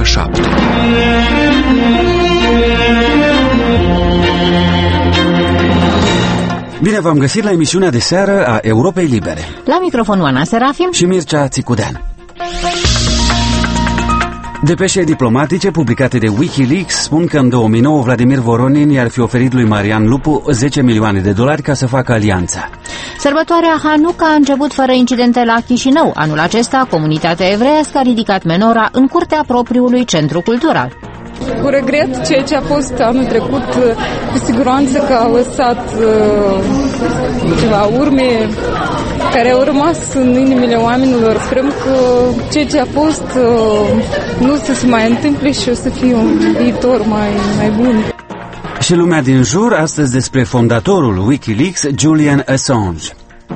7. Bine v-am găsit la emisiunea de seară a Europei Libere. La microfon Oana Serafim și Mircea Țicudean. Depeșe diplomatice publicate de Wikileaks spun că în 2009 Vladimir Voronin i-ar fi oferit lui Marian Lupu 10 milioane de dolari ca să facă alianța. Sărbătoarea Hanuca a început fără incidente la Chișinău. Anul acesta, comunitatea evreiască a ridicat menora în curtea propriului centru cultural. Cu regret, ceea ce a fost anul trecut, cu siguranță că a lăsat ceva urme care au rămas în inimile oamenilor. Sperăm că ceea ce a fost nu să se mai întâmple și o să fie un viitor mai bun. Și lumea din jur, astăzi despre fondatorul Wikileaks, Julian Assange.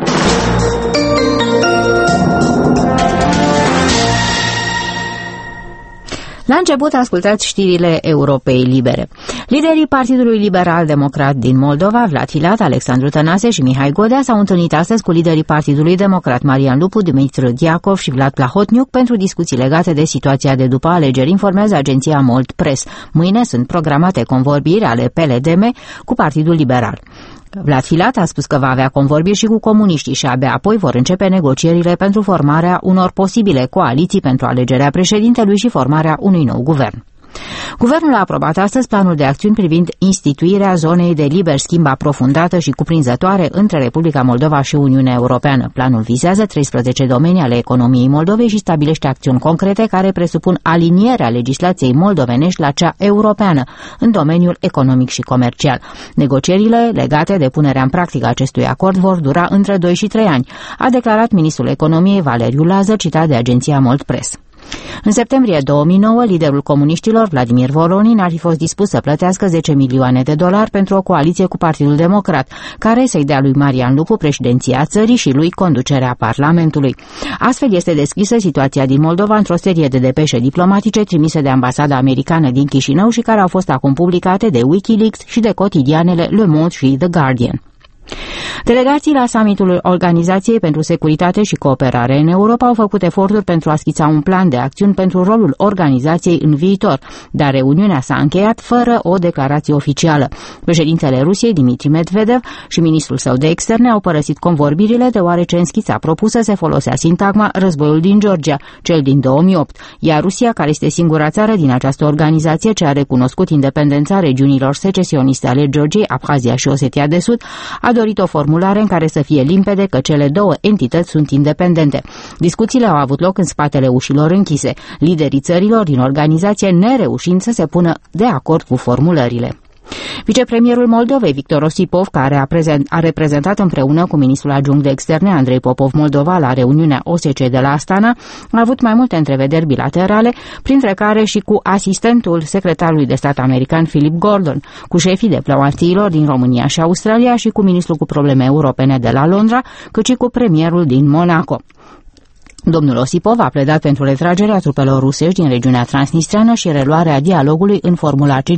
La început ascultați știrile Europei Libere. Liderii Partidului Liberal Democrat din Moldova, Vlad Filat, Alexandru Tănase și Mihai Godea s-au întâlnit astăzi cu liderii Partidului Democrat Marian Lupu, Dumitru Diacov și Vlad Plahotniuc pentru discuții legate de situația de după alegeri, informează agenția Mold Press. Mâine sunt programate convorbiri ale PLDM cu Partidul Liberal. Vlad Filat a spus că va avea convorbiri și cu comuniștii și abia apoi vor începe negocierile pentru formarea unor posibile coaliții pentru alegerea președintelui și formarea unui nou guvern. Guvernul a aprobat astăzi planul de acțiuni privind instituirea zonei de liber schimb aprofundată și cuprinzătoare între Republica Moldova și Uniunea Europeană. Planul vizează 13 domenii ale economiei Moldovei și stabilește acțiuni concrete care presupun alinierea legislației moldovenești la cea europeană în domeniul economic și comercial. Negocierile legate de punerea în practică acestui acord vor dura între 2 și 3 ani, a declarat ministrul economiei Valeriu Lazar, citat de agenția Mold Press. În septembrie 2009, liderul comuniștilor, Vladimir Voronin, ar fi fost dispus să plătească 10 milioane de dolari pentru o coaliție cu Partidul Democrat, care să-i dea lui Marian Lupu președinția țării și lui conducerea Parlamentului. Astfel este descrisă situația din Moldova într-o serie de depeșe diplomatice trimise de ambasada americană din Chișinău și care au fost acum publicate de Wikileaks și de cotidianele Le Monde și The Guardian. Delegații la summitul Organizației pentru Securitate și Cooperare în Europa au făcut eforturi pentru a schița un plan de acțiuni pentru rolul organizației în viitor, dar reuniunea s-a încheiat fără o declarație oficială. Președintele Rusiei, Dmitri Medvedev, și ministrul său de externe au părăsit convorbirile deoarece în schița propusă se folosea sintagma războiul din Georgia, cel din 2008, iar Rusia, care este singura țară din această organizație ce a recunoscut independența regiunilor secesioniste ale Georgiei, Abhazia și Osetia de Sud, a dorit o formulare în care să fie limpede că cele două entități sunt independente. Discuțiile au avut loc în spatele ușilor închise, liderii țărilor din organizație nereușind să se pună de acord cu formulările. Vicepremierul Moldovei, Victor Osipov, care a reprezentat împreună cu ministrul adjunct de externe, Andrei Popov, Moldova la reuniunea OSCE de la Astana, a avut mai multe întrevederi bilaterale, printre care și cu asistentul secretarului de stat american Philip Gordon, cu șefii diplomațiilor din România și Australia și cu ministrul cu probleme europene de la Londra, cât și cu premierul din Monaco. Domnul Osipov a pledat pentru retragerea trupelor rusești din regiunea transnistreană și reluarea dialogului în Formula 5+2.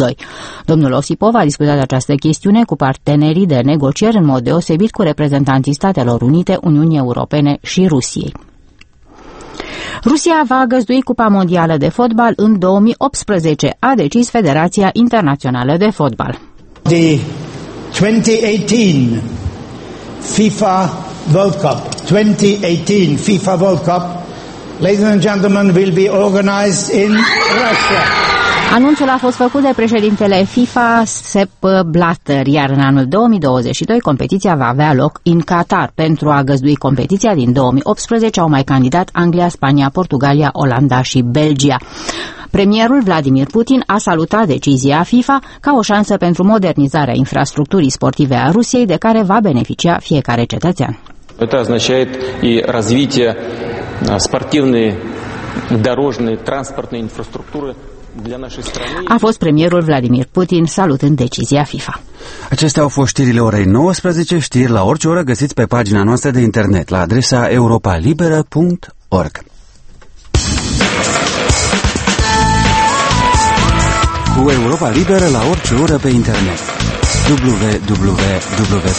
Domnul Osipov a discutat această chestiune cu partenerii de negocieri în mod deosebit cu reprezentanții Statelor Unite, Uniunii Europene și Rusiei. Rusia va găzdui Cupa Mondială de Fotbal în 2018, a decis Federația Internațională de Fotbal. The 2018 FIFA World Cup, 2018 FIFA World Cup, ladies and gentlemen, will be organized in Russia. Anunțul a fost făcut de președintele FIFA, Sepp Blatter, iar în anul 2022 competiția va avea loc în Qatar. Pentru a găzdui competiția din 2018 au mai candidat Anglia, Spania, Portugalia, Olanda și Belgia. Premierul Vladimir Putin a salutat decizia FIFA ca o șansă pentru modernizarea infrastructurii sportive a Rusiei, de care va beneficia fiecare cetățean. Это означает и развитие спортивной, дорожной, транспортной инфраструктуры для нашей страны. A fost premierul Vladimir Putin salutând decizia FIFA. Acestea au fost știrile orei 19, știri la orice oră găsiți pe pagina noastră de internet la adresa europalibera.org. Cu Europa Liberă la orice oră pe internet.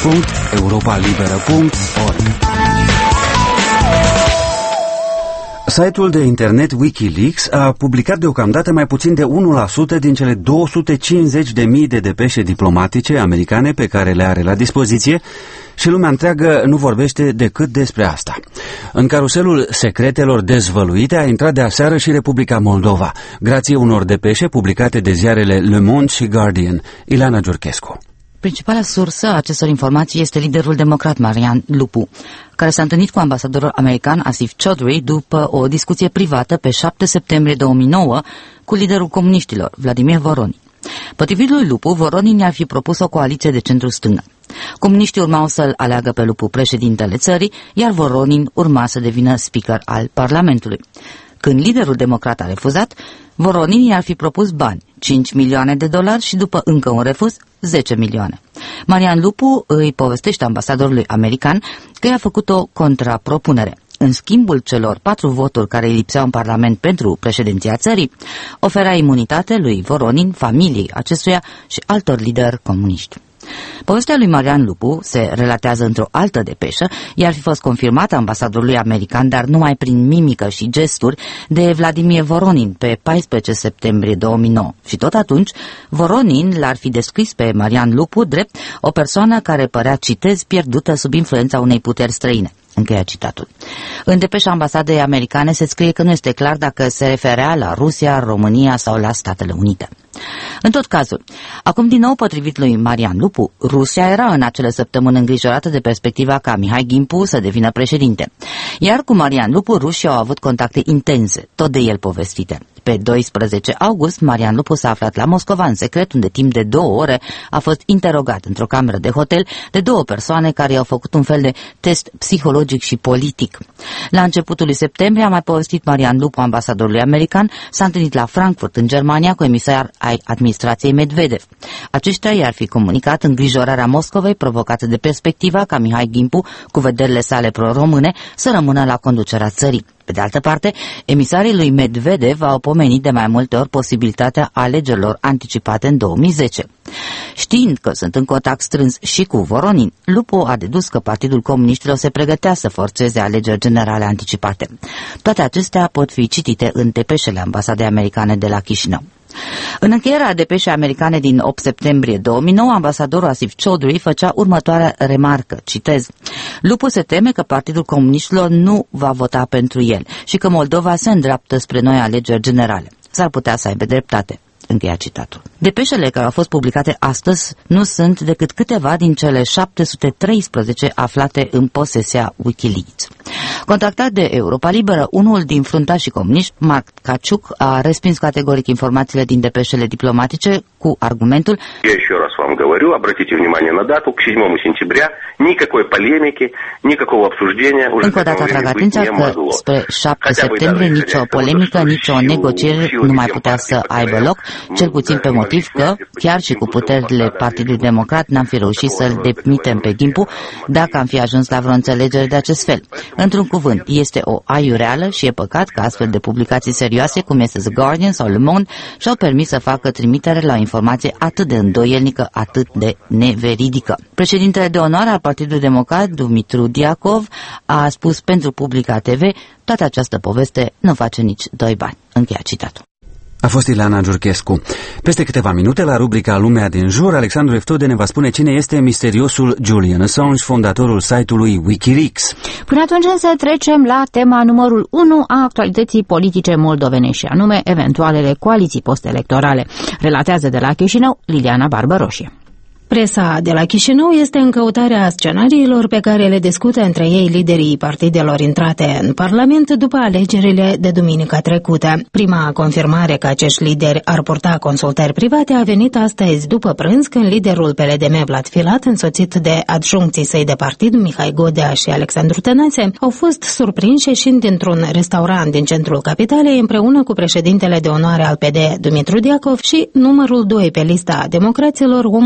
www.europalibera.org. Site-ul de internet Wikileaks a publicat deocamdată mai puțin de 1% din cele 250.000 de depeșe diplomatice americane pe care le are la dispoziție și lumea întreagă nu vorbește decât despre asta. În caruselul secretelor dezvăluite a intrat de aseară și Republica Moldova, grație unor depeșe publicate de ziarele Le Monde și Guardian. Ileana Giurchescu. Principala sursă a acestor informații este liderul democrat Marian Lupu, care s-a întâlnit cu ambasadorul american Asif Chaudhry după o discuție privată pe 7 septembrie 2009 cu liderul comuniștilor, Vladimir Voronin. Potrivit lui Lupu, Voronin i-ar fi propus o coaliție de centru-stângă. Comuniștii urmau să-l aleagă pe Lupu președintele țării, iar Voronin urma să devină speaker al Parlamentului. Când liderul democrat a refuzat, Voronin i-ar fi propus bani, $5 milioane și după încă un refuz, 10 milioane. Marian Lupu îi povestește ambasadorului american că i-a făcut o contrapropunere. În schimbul celor 4 voturi care îi lipseau în Parlament pentru președinția țării, oferea imunitate lui Voronin, familiei acestuia și altor lideri comuniști. Povestea lui Marian Lupu se relatează într-o altă depeșă, iar fi fost confirmată ambasadorului american, dar numai prin mimică și gesturi, de Vladimir Voronin pe 14 septembrie 2009. Și tot atunci, Voronin l-ar fi descris pe Marian Lupu drept o persoană care părea, citez, pierdută sub influența unei puteri străine. Încheia citatul. În depeșa ambasadei americane se scrie că nu este clar dacă se referea la Rusia, România sau la Statele Unite. În tot cazul, acum din nou potrivit lui Marian Lupu, Rusia era în acele săptămâni îngrijorată de perspectiva ca Mihai Gimpu să devină președinte. Iar cu Marian Lupu, rușii au avut contacte intense, tot de el povestite. Pe 12 august, Marian Lupu s-a aflat la Moscova în secret, unde timp de 2 ore a fost interogat într-o cameră de hotel de 2 persoane care i-au făcut un fel de test psihologic și politic. La începutul lui septembrie a mai povestit Marian Lupu ambasadorului american, s-a întâlnit la Frankfurt, în Germania, cu emisari ai administrației Medvedev. Aceștia i-ar fi comunicat îngrijorarea Moscovei provocată de perspectiva ca Mihai Gimpu, cu vederile sale pro-române, să rămână la conducerea țării. Pe de altă parte, emisarii lui Medvedev au pomenit de mai multe ori posibilitatea alegerilor anticipate în 2010. Știind că sunt în contact strâns și cu Voronin, Lupu a dedus că Partidul Comuniștilor se pregătea să forțeze alegeri generale anticipate. Toate acestea pot fi citite în depeșele ambasadei americane de la Chișinău. În încheierea depeșei americane din 8 septembrie 2009, ambasadorul Asif Chaudhry făcea următoarea remarcă, citez: Lupu se teme că Partidul Comuniștilor nu va vota pentru el și că Moldova se îndreaptă spre noi alegeri generale. S-ar putea să aibă dreptate. Încheia citatul. Depeșele care au fost publicate astăzi nu sunt decât câteva din cele 713 aflate în posesia Wikileaks. Contactat de Europa Liberă, unul din fruntașii comuniști, Mark Kaciuk, a respins categoric informațiile din depeșele diplomatice cu argumentul: Я еще раз вам говорю, обратите внимание на дату, к 7 сентября никакой полемики, никакого обсуждения уже Încă o dată atrag atenția că spre 7 septembrie nicio polemică, nicio negociere nu mai putea să aibă loc, cel puțin pe motiv că, chiar și cu puterile Partidului Democrat, n-am fi reușit să-l demitem pe Gimpu dacă am fi ajuns la vreo înțelegere de acest fel. Într-un cuvânt, este o aiureală și e păcat că astfel de publicații serioase, cum este The Guardian sau Le Monde, și-au permis să facă trimitere la o informație atât de îndoielnică, atât de neveridică. Președintele de onoare al Partidului Democrat, Dumitru Diacov, a spus pentru Publica TV: toată această poveste nu face nici 2 bani. Încheia citatul. A fost Ileana Giurchescu. Peste câteva minute, la rubrica Lumea din jur, Alexandru Eftode ne va spune cine este misteriosul Julian Assange, fondatorul site-ului Wikileaks. Până atunci însă trecem la tema numărul 1 a actualității politice moldovene, și anume eventualele coaliții postelectorale. Relatează de la Chișinău Liliana Barbăroșie. Presa de la Chișinău este în căutarea scenariilor pe care le discută între ei liderii partidelor intrate în Parlament după alegerile de duminica trecută. Prima confirmare că acești lideri ar purta consultări private a venit astăzi după prânz, când liderul PLDM Vlad Filat, însoțit de adjuncții săi de partid Mihai Godea și Alexandru Tănase, au fost surprinși ieșind dintr-un restaurant din centrul capitalei împreună cu președintele de onoare al PD Dumitru Diacov și numărul 2 pe lista democraților, omul de afaceri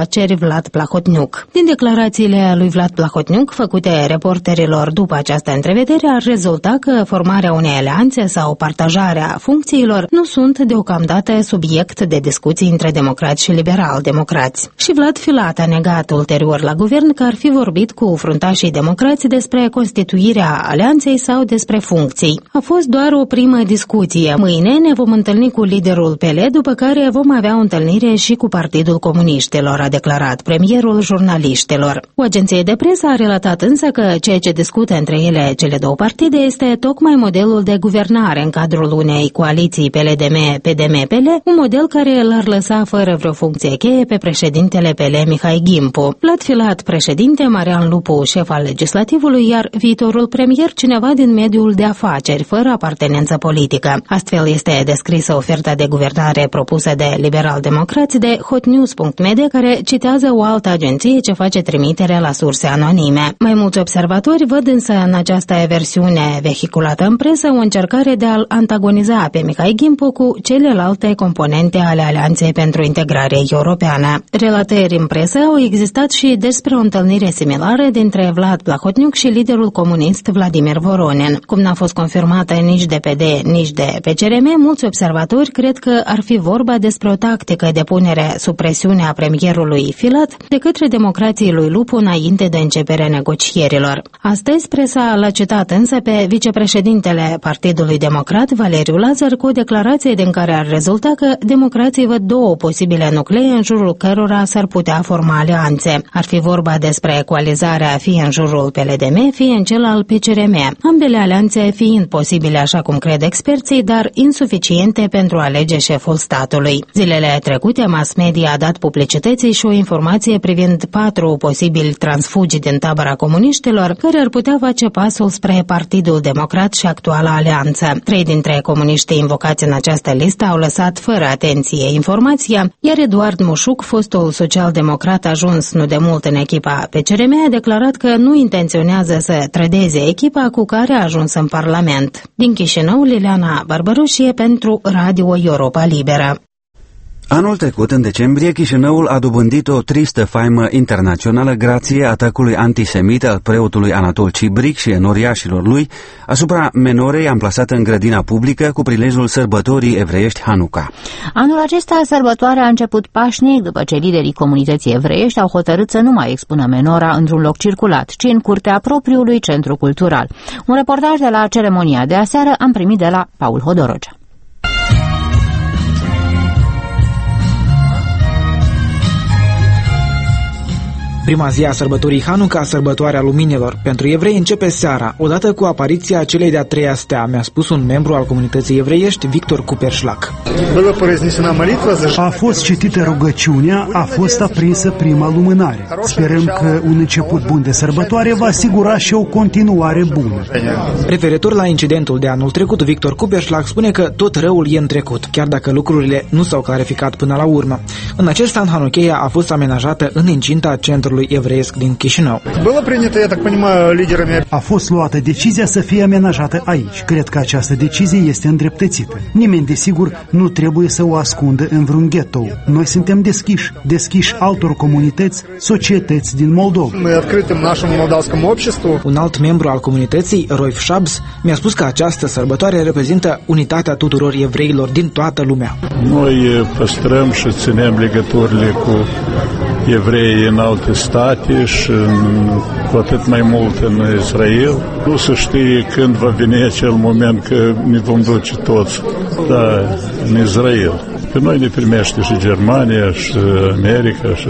afaceri Vlad Plahotniuc. Din declarațiile lui Vlad Plahotniuc făcute reporterilor după această întrevedere ar rezulta că formarea unei alianțe sau partajarea funcțiilor nu sunt deocamdată subiect de discuții între democrați și liberal-democrați. Și Vlad Filat a negat ulterior la guvern că ar fi vorbit cu fruntașii democrați despre constituirea alianței sau despre funcții. A fost doar o primă discuție. Mâine ne vom întâlni cu liderul PL, după care vom avea o întâlnire și cu Partidul Comuniștilor, a declarat premierul jurnaliștilor. O agenție de presă a relatat însă că ceea ce discută între ele cele două partide este tocmai modelul de guvernare în cadrul unei coaliții PLDM-PDM-PL, un model care l-ar lăsa fără vreo funcție cheie pe președintele PL Mihai Gimpu. Vlad Filat președinte, Marian Lupu șef al legislativului, iar viitorul premier cineva din mediul de afaceri, fără apartenență politică. Astfel este descrisă oferta de guvernare propusă de liberal-democrați de hotnews.media, care citează o altă agenție ce face trimitere la surse anonime. Mai mulți observatori văd însă în această versiune vehiculată în presă o încercare de a-l antagoniza pe Mihai Gimpu cu celelalte componente ale Alianței pentru Integrare Europeană. Relatări în presă au existat și despre o întâlnire similară dintre Vlad Plahotniuc și liderul comunist Vladimir Voronin. Cum n-a fost confirmată nici de PD, nici de PCRM, mulți observatori cred că ar fi vorba despre o tactică de punere sub presiune a premierului Filat de către democrații lui Lupu înainte de începerea negocierilor. Astăzi, presa l-a citat însă pe vicepreședintele Partidului Democrat, Valeriu Lazar, cu o declarație din care ar rezulta că democrații văd două posibile nuclee în jurul cărora s-ar putea forma alianțe. Ar fi vorba despre coalizarea fie în jurul PLDM, fie în cel al PCRM. Ambele alianțe fiind posibile, așa cum cred experții, dar insuficiente pentru a alege șeful statului. Zilele trecute, mass media a dat publicității și o informație privind 4 posibili transfugi din tabăra comuniștilor care ar putea face pasul spre Partidul Democrat și actuala alianță. 3 dintre comuniștii invocați în această listă au lăsat fără atenție informația, iar Eduard Mușuc, fostul social-democrat ajuns nu de mult în echipa PCRM, a declarat că nu intenționează să trădeze echipa cu care a ajuns în Parlament. Din Chișinău, Liliana Barbaroșie pentru Radio Europa Liberă. Anul trecut, în decembrie, Chișinăul a dobândit o tristă faimă internațională grație atacului antisemit al preotului Anatol Cibric și enoriașilor lui asupra menorei amplasată în grădina publică cu prilejul sărbătorii evreiești Hanuca. Anul acesta, sărbătoarea a început pașnic după ce liderii comunității evreiești au hotărât să nu mai expună menora într-un loc circulat, ci în curtea propriului centru cultural. Un reportaj de la ceremonia de aseară am primit de la Paul Hodorogea. Prima zi a sărbătorii Hanuca, sărbătoarea luminilor, pentru evrei începe seara, odată cu apariția celei de-a treia stea, mi-a spus un membru al comunității evreiești, Victor Kuperschlag. A fost citită rugăciunea, a fost aprinsă prima lumânare. Sperăm că un început bun de sărbătoare va asigura și o continuare bună. Referitor la incidentul de anul trecut, Victor Kuperschlag spune că tot răul e în trecut, chiar dacă lucrurile nu s-au clarificat până la urmă. În acest an, Hanucheia a fost amenajată în incinta centrului evreiesc din Chișinău. A fost luată decizia să fie amenajată aici. Cred că această decizie este îndreptățită. Nimeni, desigur, nu trebuie să o ascundă în vreun ghetto. Noi suntem deschiși altor comunități, societăți din Moldova. Un alt membru al comunității, Roif Shabs, mi-a spus că această sărbătoare reprezintă unitatea tuturor evreilor din toată lumea. Noi păstrăm și ținem legăturile cu evreii în alte state și cu atât mai mult în Israel. Nu se știe când va veni acel moment că ne vom duce toți în Israel. Pe noi ne primește și Germania și America și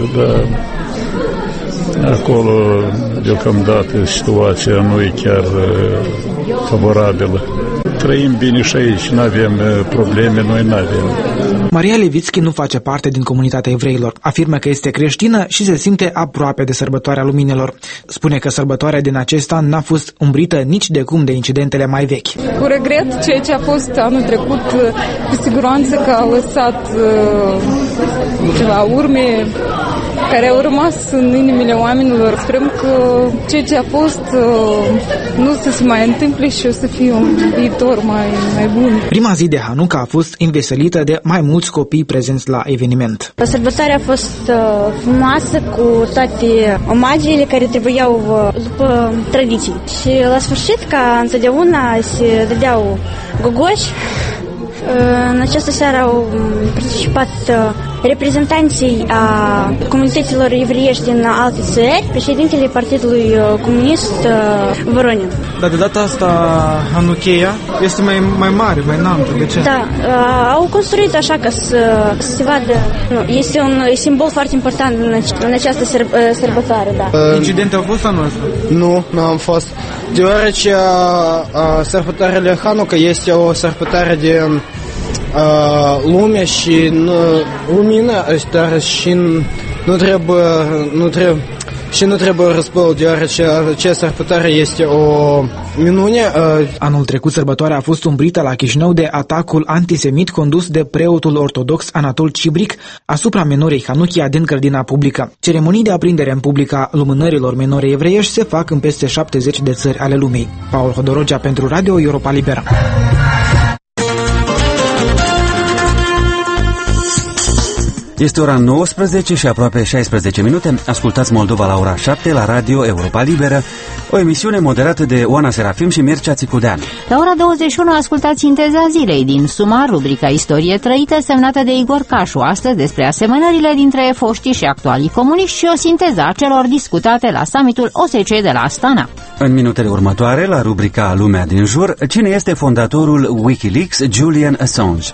acolo deocamdată situația nu e chiar favorabilă. Trăim bine și aici, nu avem probleme, noi nu avem. Maria Levitski nu face parte din comunitatea evreilor. Afirmă că este creștină și se simte aproape de sărbătoarea luminilor. Spune că sărbătoarea din acest an n-a fost umbrită nici de cum de incidentele mai vechi. Cu regret, ceea ce a fost anul trecut, cu siguranță că a lăsat ceva urme care au rămas în inimile oamenilor. Sperăm că ceea ce a fost nu să se mai întâmple și o să fie un viitor mai bun. Prima zi de Hanuca a fost înveselită de mai mulți copii prezenți la eveniment. Sărbătoarea a fost frumoasă cu toate omagiile care trebuiau după tradiții. Și la sfârșit, ca întotdeauna, se dădeau gogoși. În această seară au participat reprezentanții a comunităților evreiești din alte țări, președintele Partidului Comunist Voronin. Dar de data asta Hanucheia este mai mare, mai înaltă. De ce? Da, au construit așa ca să se vadă. Este un simbol foarte important în această sărbătoare. Da. Incidente au fost anul ăsta? Nu am fost. Deoarece sărbătoarea Hanuca este o sărbătoare de lume și lumină, și nu trebuie război, deoarece această sărbătoare este o minune. Anul trecut sărbătoarea a fost umbrită la Chișinău de atacul antisemit condus de preotul ortodox Anatol Cibric asupra menorei Hanuchia din grădina publică. Ceremonii de aprindere în publică a lumânărilor menorei evreiești se fac în peste 70 de țări ale lumii. Paul Hodorogea pentru Radio Europa Liberă. Este ora 19 și aproape 16 minute. Ascultați Moldova la ora 7 la Radio Europa Liberă, o emisiune moderată de Oana Serafim și Mircea Țicudean. La ora 21 ascultați Sinteza zilei din Sumar, rubrica Istorie trăită, semnată de Igor Cașu, astăzi despre asemănările dintre foștii și actualii comuniști și o sinteză a celor discutate la summitul OSCE de la Astana. În minutele următoare, la rubrica Lumea din jur, cine este fondatorul Wikileaks, Julian Assange?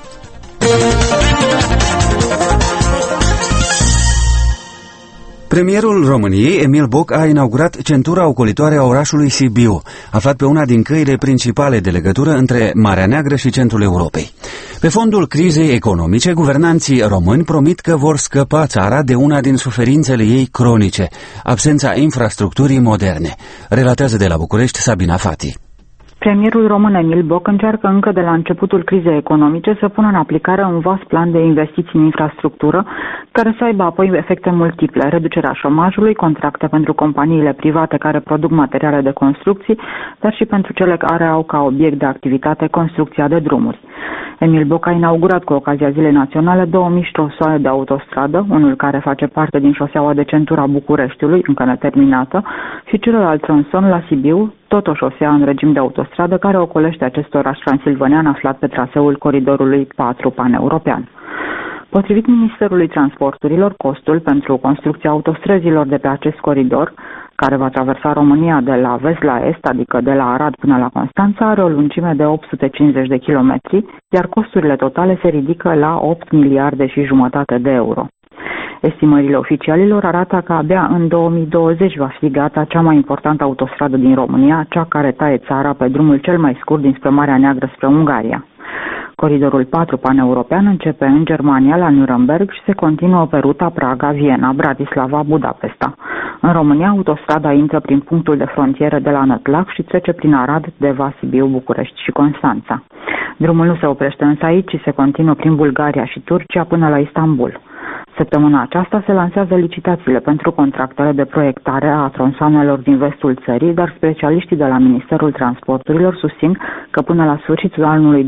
Premierul României, Emil Boc, a inaugurat centura ocolitoare a orașului Sibiu, aflat pe una din căile principale de legătură între Marea Neagră și centrul Europei. Pe fondul crizei economice, guvernanții români promit că vor scăpa țara de una din suferințele ei cronice, absența infrastructurii moderne. Relatează de la București Sabina Fati. Premierul român Emil Boc încearcă încă de la începutul crizei economice să pună în aplicare un vast plan de investiții în infrastructură care să aibă apoi efecte multiple, reducerea șomajului, contracte pentru companiile private care produc materiale de construcții, dar și pentru cele care au ca obiect de activitate construcția de drumuri. Emil Boc a inaugurat cu ocazia Zilei Naționale 2000 tronsoane de autostradă, unul care face parte din șoseaua de centura Bucureștiului, încă neterminată, și celălalt tronson la Sibiu, tot o șosea în regim de autostradă care ocolește acest oraș transilvanian aflat pe traseul coridorului 4 paneuropean. Potrivit Ministerului Transporturilor, costul pentru construcția autostrăzilor de pe acest coridor, care va traversa România de la vest la est, adică de la Arad până la Constanța, are o lungime de 850 de kilometri, iar costurile totale se ridică la 8 miliarde și jumătate de euro. Estimările oficialilor arată că abia în 2020 va fi gata cea mai importantă autostradă din România, cea care taie țara pe drumul cel mai scurt dinspre Marea Neagră spre Ungaria. Coridorul 4 paneuropean începe în Germania, la Nuremberg, și se continuă pe ruta Praga-Viena, Bratislava-Budapesta. În România, autostrada intră prin punctul de frontieră de la Nătlac și trece prin Arad, Deva, Sibiu, București și Constanța. Drumul nu se oprește însă aici, ci se continuă prin Bulgaria și Turcia până la Istanbul. Săptămâna aceasta se lansează licitațiile pentru contractele de proiectare a tronsoanelor din vestul țării, dar specialiștii de la Ministerul Transporturilor susțin că până la sfârșitul anului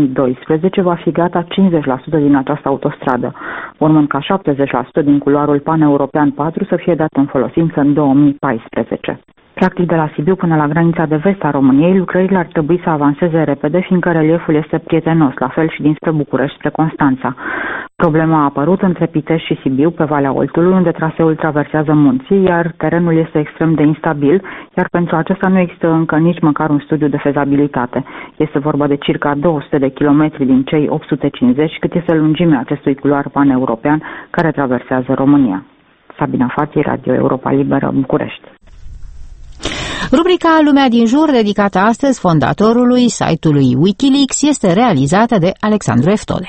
2012 va fi gata 50% din această autostradă, urmând ca 70% din culoarul paneuropean 4 să fie dat în folosință în 2014. Practic, de la Sibiu până la granița de vest a României, lucrările ar trebui să avanseze repede, fiindcă relieful este prietenos, la fel și dinspre București spre Constanța. Problema a apărut între Pitești și Sibiu, pe Valea Oltului, unde traseul traversează munții, iar terenul este extrem de instabil, iar pentru acesta nu există încă nici măcar un studiu de fezabilitate. Este vorba de circa 200 de kilometri din cei 850, cât este lungimea acestui culoar paneuropean care traversează România. Sabina Fati, Radio Europa Liberă, București. Rubrica Lumea din jur, dedicată astăzi fondatorului site-ului Wikileaks, este realizată de Alexandru Eftode.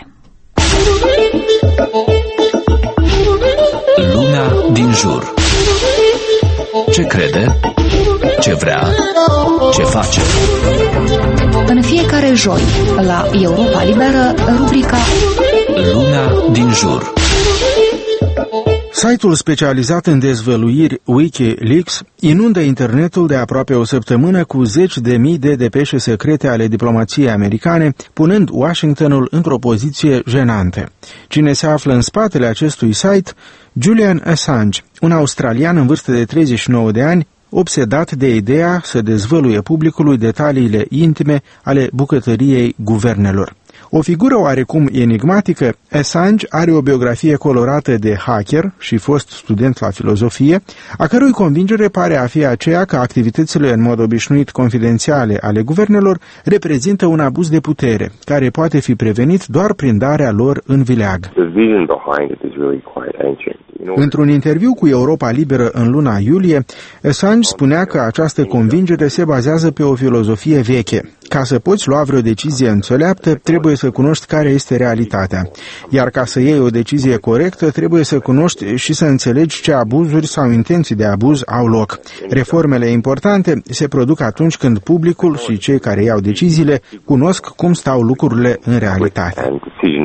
Lumea din jur. Ce crede? Ce vrea? Ce face? În fiecare joi, la Europa Liberă, rubrica Lumea din jur. Site-ul specializat în dezvăluiri WikiLeaks inundă internetul de aproape o săptămână cu zeci de mii de depeșe secrete ale diplomației americane, punând Washingtonul într-o poziție jenantă. Cine se află în spatele acestui site? Julian Assange, un australian în vârstă de 39 de ani, obsedat de ideea să dezvăluie publicului detaliile intime ale bucătăriei guvernelor. O figură oarecum enigmatică, Assange are o biografie colorată de hacker și fost student la filozofie, a cărui convingere pare a fi aceea că activitățile în mod obișnuit confidențiale ale guvernelor reprezintă un abuz de putere, care poate fi prevenit doar prin darea lor în vileag. Într-un interviu cu Europa Liberă în luna iulie, Assange spunea că această convingere se bazează pe o filozofie veche. Ca să poți lua vreo decizie înțeleaptă, trebuie să cunoști care este realitatea. Iar ca să iei o decizie corectă, trebuie să cunoști și să înțelegi ce abuzuri sau intenții de abuz au loc. Reformele importante se produc atunci când publicul și cei care iau deciziile cunosc cum stau lucrurile în realitate.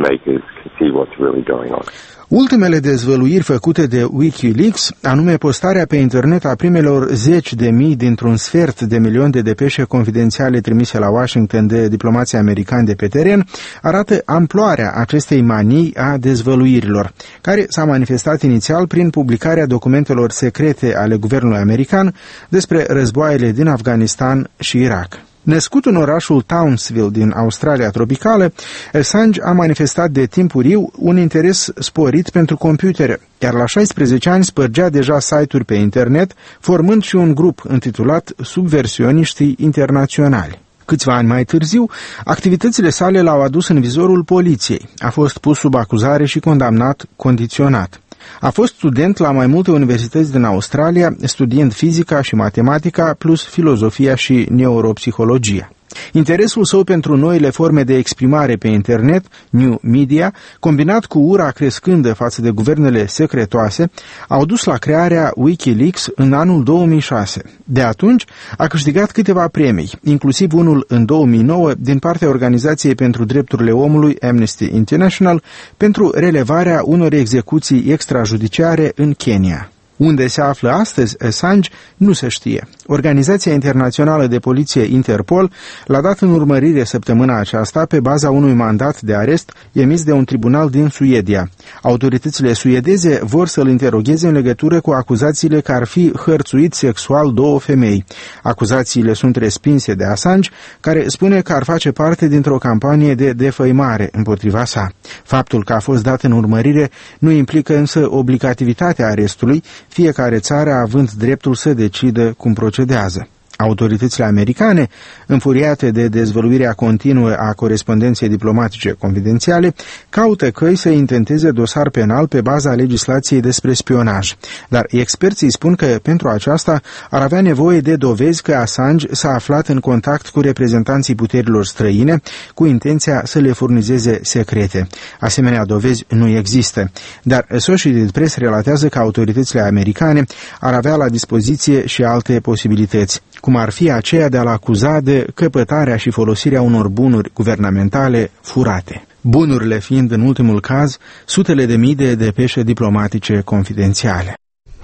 Ultimele dezvăluiri făcute de WikiLeaks, anume postarea pe internet a primelor 10.000 dintr-un sfert de milion de depeșe confidențiale trimise la Washington de diplomații americani de pe teren, arată amploarea acestei manii a dezvăluirilor, care s-a manifestat inițial prin publicarea documentelor secrete ale guvernului american despre războaiele din Afganistan și Irak. Născut în orașul Townsville din Australia tropicală, Assange a manifestat de timpuriu un interes sporit pentru computere, iar la 16 ani spărgea deja site-uri pe internet, formând și un grup intitulat Subversioniștii Internaționali. Câțiva ani mai târziu, activitățile sale l-au adus în vizorul poliției. A fost pus sub acuzare și condamnat condiționat. A fost student la mai multe universități din Australia, studiind fizica și matematica, plus filozofia și neuropsihologia. Interesul său pentru noile forme de exprimare pe internet, New Media, combinat cu ura crescândă față de guvernele secretoase, au dus la crearea WikiLeaks în anul 2006. De atunci a câștigat câteva premii, inclusiv unul în 2009 din partea Organizației pentru Drepturile Omului Amnesty International pentru relevarea unor execuții extrajudiciare în Kenya. Unde se află astăzi Assange nu se știe. Organizația Internațională de Poliție Interpol l-a dat în urmărire săptămâna aceasta pe baza unui mandat de arest emis de un tribunal din Suedia. Autoritățile suedeze vor să-l interogheze în legătură cu acuzațiile că ar fi hărțuit sexual două femei. Acuzațiile sunt respinse de Assange, care spune că ar face parte dintr-o campanie de defăimare împotriva sa. Faptul că a fost dat în urmărire nu implică însă obligativitatea arestului, fiecare țară având dreptul să decidă cum procedează. Autoritățile americane, înfuriate de dezvăluirea continuă a corespondenței diplomatice confidențiale, caută căi să intenteze dosar penal pe baza legislației despre spionaj. Dar experții spun că pentru aceasta ar avea nevoie de dovezi că Assange s-a aflat în contact cu reprezentanții puterilor străine cu intenția să le furnizeze secrete. Asemenea dovezi nu există. Dar Associated Press relatează că autoritățile americane ar avea la dispoziție și alte posibilități, cum ar fi aceea de a-l acuza de căpătarea și folosirea unor bunuri guvernamentale furate. Bunurile fiind, în ultimul caz, sutele de mii de depeșe diplomatice confidențiale.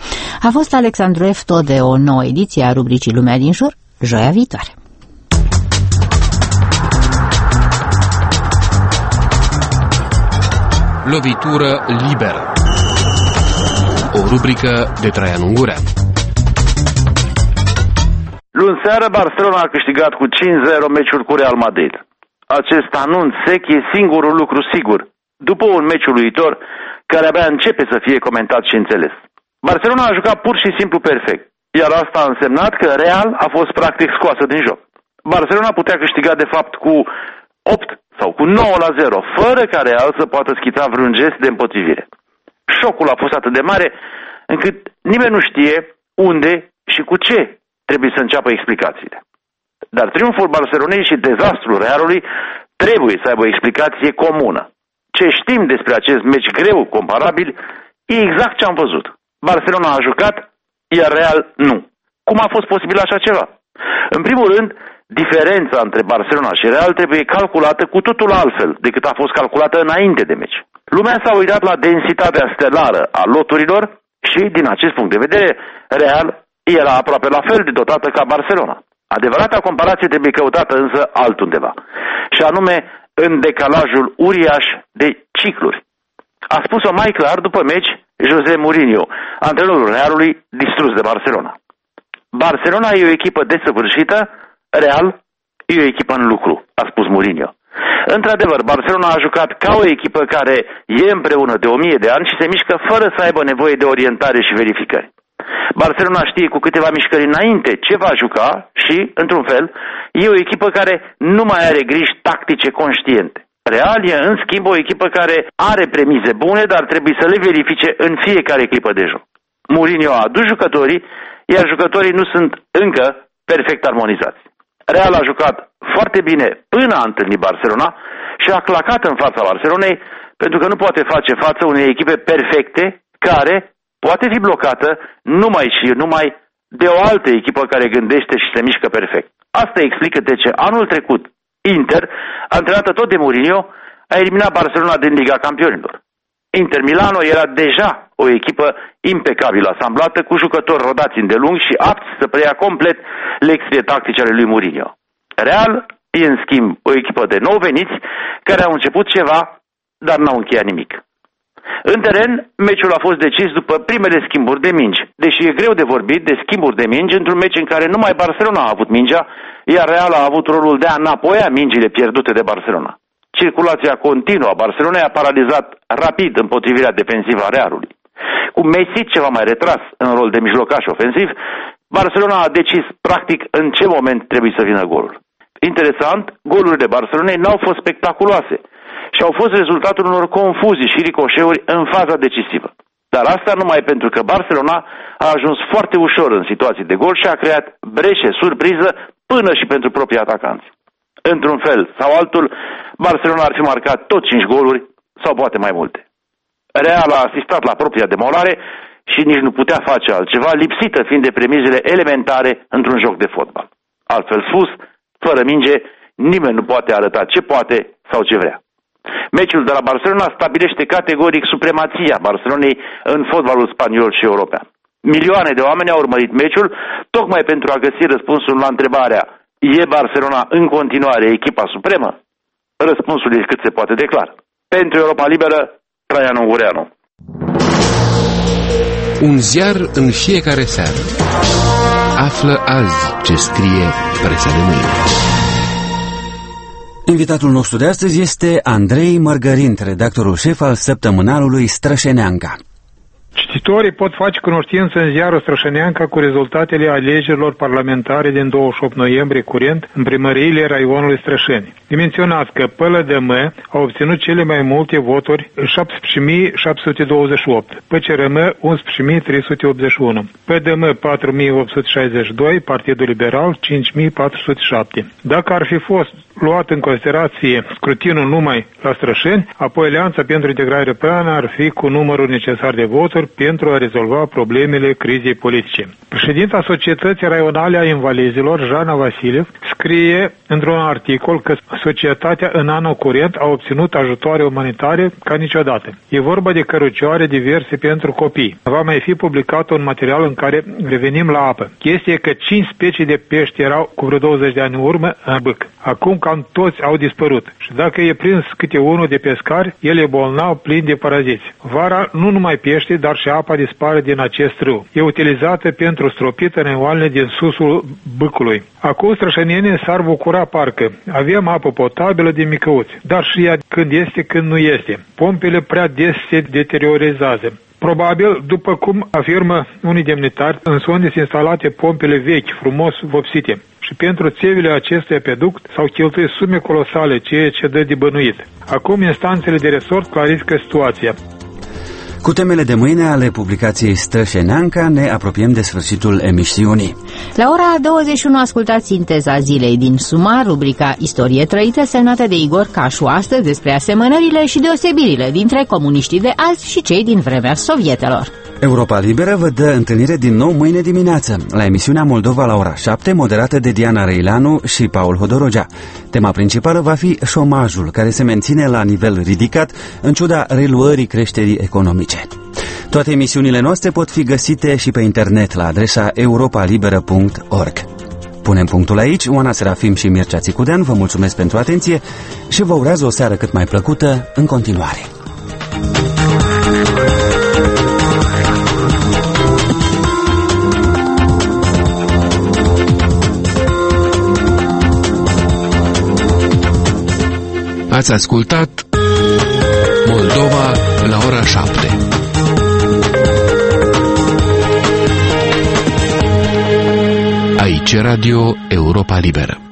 A fost Alexandru F. Tode, o nouă ediție a rubricii Lumea din Jur, joia viitoare. Lovitură liberă. O rubrică de Traian Ungurean. Luni seară, Barcelona a câștigat cu 5-0 meciul cu Real Madrid. Acest anunț sec e singurul lucru sigur, după un meci uluitor care abia începe să fie comentat și înțeles. Barcelona a jucat pur și simplu perfect, iar asta a însemnat că Real a fost practic scoasă din joc. Barcelona putea câștiga de fapt cu 8 sau cu 9-0, fără ca Real să poată schița vreun gest de împotrivire. Șocul a fost atât de mare încât nimeni nu știe unde și cu ce trebuie să înceapă explicațiile. Dar triumful Barcelonei și dezastrul Realului trebuie să aibă o explicație comună. Ce știm despre acest meci greu comparabil e exact ce am văzut. Barcelona a jucat, iar Real nu. Cum a fost posibil așa ceva? În primul rând, diferența între Barcelona și Real trebuie calculată cu totul altfel decât a fost calculată înainte de meci. Lumea s-a uitat la densitatea stelară a loturilor și, din acest punct de vedere, Real era aproape la fel de dotată ca Barcelona. Adevărata comparație trebuie căutată însă altundeva, și anume în decalajul uriaș de cicluri. A spus-o mai clar după meci José Mourinho, antrenorul Realului distrus de Barcelona. Barcelona e o echipă desăvârșită, Real e o echipă în lucru, a spus Mourinho. Într-adevăr, Barcelona a jucat ca o echipă care e împreună de 1000 de ani și se mișcă fără să aibă nevoie de orientare și verificări. Barcelona știe cu câteva mișcări înainte ce va juca și, într-un fel, e o echipă care nu mai are griji tactice conștiente. Real e, în schimb, o echipă care are premize bune, dar trebuie să le verifice în fiecare clipă de joc. Mourinho a adus jucătorii, iar jucătorii nu sunt încă perfect armonizați. Real a jucat foarte bine până a întâlnit Barcelona și a clacat în fața Barcelonei, pentru că nu poate face față unei echipe perfecte care poate fi blocată numai de o altă echipă care gândește și se mișcă perfect. Asta explică de ce anul trecut Inter, antrenată tot de Mourinho, a eliminat Barcelona din Liga Campionilor. Inter Milano era deja o echipă impecabil asamblată, cu jucători rodați îndelung și apți să preia complet lecțiile tactice ale lui Mourinho. Real e, în schimb, o echipă de nou veniți care au început ceva, dar n-au încheiat nimic. În teren, meciul a fost decis după primele schimburi de mingi, deși e greu de vorbit de schimburi de mingi într-un meci în care numai Barcelona a avut mingea, iar Real a avut rolul de a înapoia mingile pierdute de Barcelona. Circulația continuă a Barcelonei a paralizat rapid împotrivirea defensivă a Realului. Cu Messi ceva mai retras în rol de mijlocaș ofensiv, Barcelona a decis practic în ce moment trebuie să vină golul. Interesant, golurile Barcelonei n-au fost spectaculoase și au fost rezultatul unor confuzii și ricoșeuri în faza decisivă. Dar asta numai pentru că Barcelona a ajuns foarte ușor în situații de gol și a creat breșe surpriză până și pentru proprii atacanți. Într-un fel sau altul, Barcelona ar fi marcat tot 5 goluri sau poate mai multe. Real a asistat la propria demolare și nici nu putea face altceva, lipsită fiind de premizele elementare într-un joc de fotbal. Altfel spus, fără minge, nimeni nu poate arăta ce poate sau ce vrea. Meciul de la Barcelona stabilește categoric supremația Barcelonei în fotbalul spaniol și european. Milioane de oameni au urmărit meciul tocmai pentru a găsi răspunsul la întrebarea: e Barcelona în continuare echipa supremă? Răspunsul e cât se poate de clar. Pentru Europa Liberă, Traian Ungureanu. Un ziar în fiecare seară. Află azi ce scrie presa de mâine. Invitatul nostru de astăzi este Andrei Mărgărint, redactorul șef al săptămânalului Strășeneanca. Cititorii pot face cunoștință în ziarul Strășeneanca cu rezultatele alegerilor parlamentare din 28 noiembrie curent în primăriile raionului Strășeni. Menționați că PLDM a obținut cele mai multe voturi, 17.728, PCRM 11.381, PDM 4.862, Partidul Liberal 5.407. Dacă ar fi fost luat în considerație scrutinul numai la Strășeni, apoi Alianța pentru Integrare Europeană ar fi cu numărul necesar de voturi pentru a rezolva problemele crizei politice. Președinta Societății Raionale a Invalizilor, Jana Vasiliev, scrie într-un articol că societatea în anul curent a obținut ajutoare umanitare ca niciodată. E vorba de cărucioare diverse pentru copii. Va mai fi publicat un material în care revenim la apă. Chestia e că 5 specii de pești erau cu vreo 20 de ani în urmă în Bâc. Acum cam toți au dispărut și dacă e prins câte unul de pescari, el e bolnav, plin de paraziți. Vara nu numai pește, dar și apa dispare din acest râu. E utilizată pentru stropită nevoalele din susul Bâcului. Acum strășănienii s-ar bucura parcă. Avem apă potabilă din micăuți, dar și ea când este, când nu este. Pompele prea des se deteriorizează. Probabil, după cum afirmă unii demnitari, în sonde sunt instalate pompele vechi, frumos vopsite. Și pentru țevile acestui apeduct s-au cheltuit sume colosale, ceea ce dă de bănuit. Acum instanțele de resort clarifică situația. Cu temele de mâine ale publicației Strășeneanca ne apropiem de sfârșitul emisiunii. La ora 21 ascultați sinteza zilei din Sumar, rubrica Istorie trăită, semnată de Igor Cașu, astăzi despre asemănările și deosebirile dintre comuniștii de azi și cei din vremea sovietelor. Europa Liberă vă dă întâlnire din nou mâine dimineață, la emisiunea Moldova la ora 7, moderată de Diana Răileanu și Paul Hodorogea. Tema principală va fi șomajul, care se menține la nivel ridicat, în ciuda reluării creșterii economice. Toate emisiunile noastre pot fi găsite și pe internet la adresa europalibera.org. Punem punctul aici. Oana Serafim și Mircea Țicudean vă mulțumesc pentru atenție și vă urează o seară cât mai plăcută în continuare. Ați ascultat Moldova la ora 7. Aici Radio Europa Liberă.